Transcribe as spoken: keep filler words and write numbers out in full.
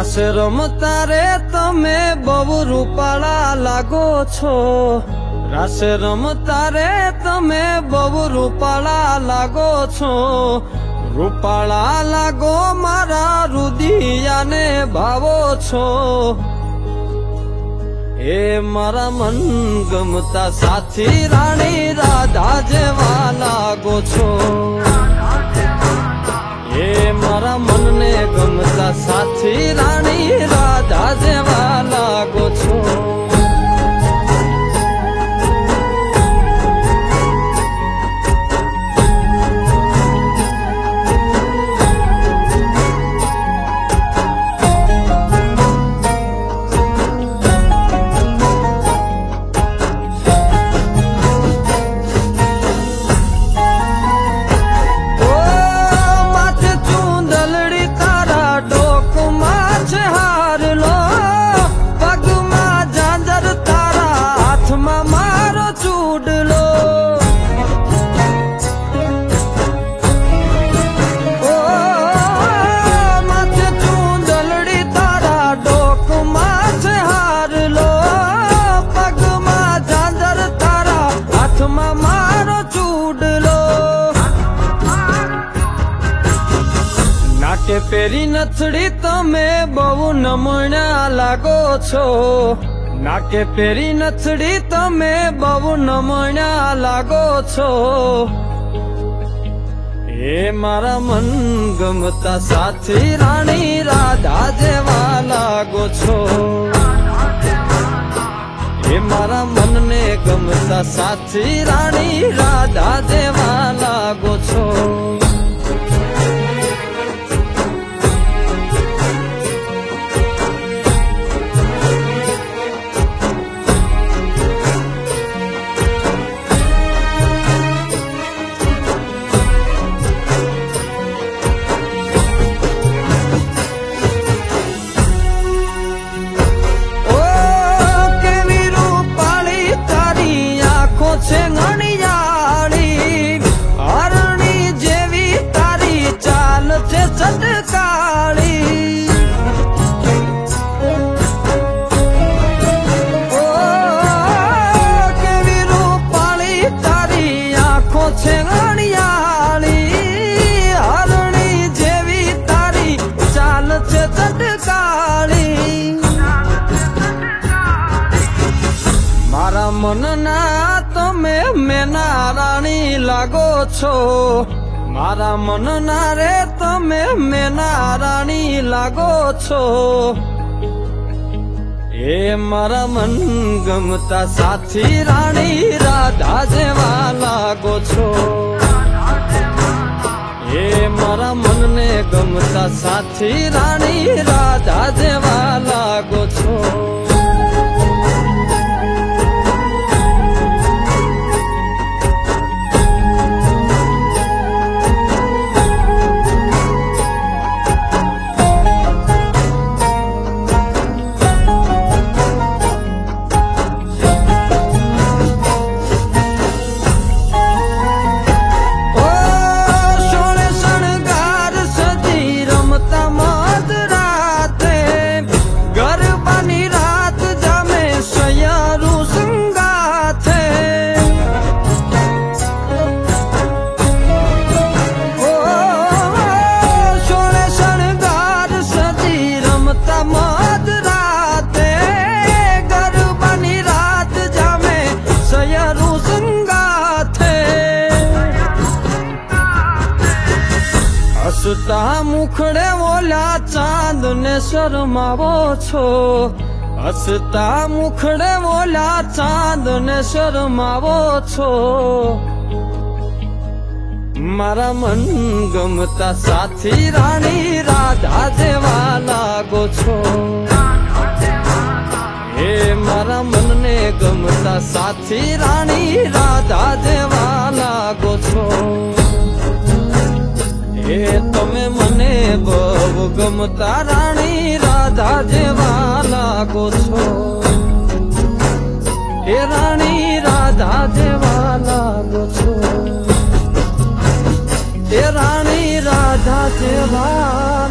રાસ રમતા રે તમે બહુ રૂપાળા લાગો છો। રાસ રમતા રે તમે બહુ રૂપાળા લાગો છો। રૂપાળા લાગો મારા રુદિયાને ભાવો છો। એ મારા મન ગમતા સાથી રાણી રાધા જેવા લાગો છો। એ મારા મનને ગમતા સાથી રાણી રાધા જેવા લાગો છો। નાકે પેરી નથડી તમે બહુ નમણા લાગો છો। નાકે પેરી નથડી તમે બહુ નમણા લાગો છો। એ મારા મન ગમતા સાથી રાણી રાધા જેવા લાગો છો। એ મારા મનને ગમતા સાથી રાણી રાધા જેવા લાગો છો। મારા મનના તમે મેના રાણી લાગો છો। મારા મનના રે તમે મેના રાણી લાગો છો। એ મારા મન ગમતા સાથી રાણી રાધા જેવા લાગો છો। એ મારા મનને ગમતા સાથી રાણી રાધા જેવા લાગો છો। હસતા મુખડે ઓલા ચાંદ ને શરમાવો છો। હસતા મુખડે ઓલા ચાંદ ને શરમાવો છો। મારા મન ગમતા સાથી રાણી રાધા જેવા લાગો છો। એ મારા મનને ગમતા સાથી રાણી રાધા જેવા લાગો છો। એ તમે મને બહુ ગમતા રાણી રાધા જેવા લાગો છો। એ રાણી રાધા જેવા લાગો છો। એ રાણી રાધા જેવા